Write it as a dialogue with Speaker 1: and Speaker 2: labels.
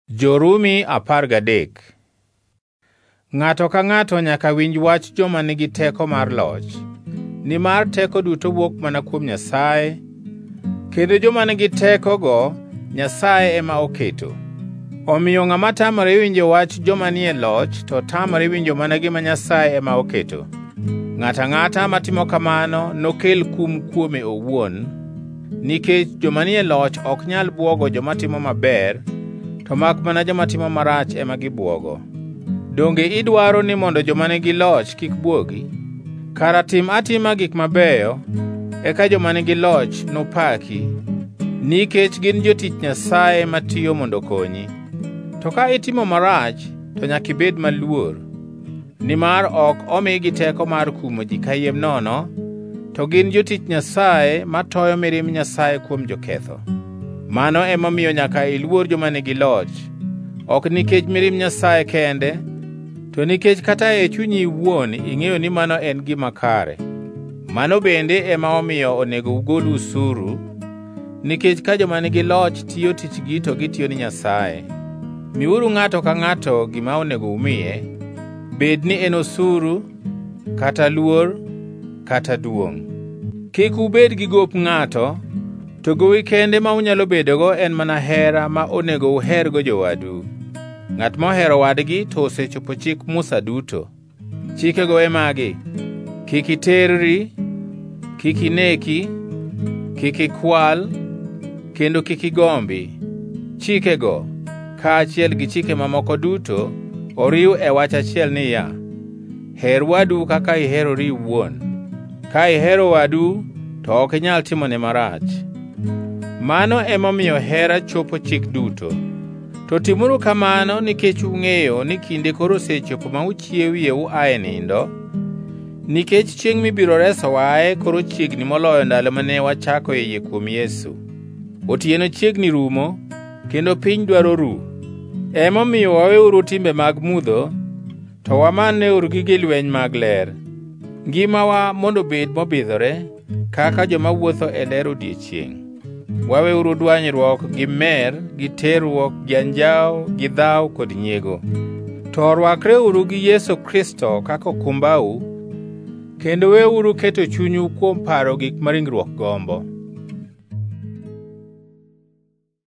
Speaker 1: Jorumi 13. Ng'ato ka ng'ato nyaka winj wach joma nigi teko mar loch, nimar teko duto wuok mana kuom Nyasaye, kendo joma nigi tekogo Nyasaye ema oketo. Omiyo ng'ama tamore winjo wach joma nie loch to tamore winjo mana gima Nyasaye ema oketo. Ng'ata ng'ata matimo kamano nokel kum kuome owuon, nikech joma nie loch ok nyal bwogo joma timo maber, to mak mana joma timo marach ema gibwogo. Donge idwaro ni mondo joma nigi loch kik bwogi? Kara tim atima gik mabeyo, eka joma nigi loch nopaki, nikech gin jotich Nyasaye matiyo mondo konyi. To ka itimo marach, to nyaka ibed maluor, nimar ok omigi teko mar kumo ji kayiem nono, to gin jotich Nyasaye matoyo mirimb Nyasaye kuom joketho. Mano emomiyo nyaka iluor joma nigi loch, ok nikech mirimb Nyasaye kende, to nikech kata e chunyi iwuon ing'eyo ni mano en gima kare. Mano bende ema omiyo onego ugol usuru, nikech ka joma nigi loch tiyo tichgi to gitiyo ni Nyasaye. Miuru ng'ato ka ng'ato gima onego umiye, bed ni en osuru, kata luor, kata duong'. Kik ubed gi gop ng'ato, to gowi kende ma unyalo bedogo en mana hera ma onego uhergo jowadu. Ng'at mohero wadgi to osechopo chik Musa duto. Chikego e magi: kik iterri, kik ineki, kik ikwal, kendo kik igombi. Chikego, kaachiel gi chike mamoko duto, oriw e wach achiel niya, her wadu kaka iherori iwuon. Ka ihero wadu, to ok inyal timone marach. Mano emomiyo hera chopo chik duto. To timuru kamano nikech ung'eyo ni kinde koro osechopo ma uchiewie uae nindo, nikech chiengʼ mibiro reso wae koro chiegni moloyo ndalo mane wachako yie kuom Yesu. Otieno chiegni rumo, kendo piny dwaro ru. Emomiyo waweuru timbe mag mudho, to wamanneuru gige lweny mag ler. Ngimawa mondo obed mobidhore, kaka joma wuotho e ler odiechieng'. Waweuru dwanyruok gi mer, gi terruok, gi anjawo, gi dhaw kod nyiego. To orwakreuru gi Yesu Kristo kaka okumbau, kendo weuru keto chunyu kuom paro gik ma ringruok gombo.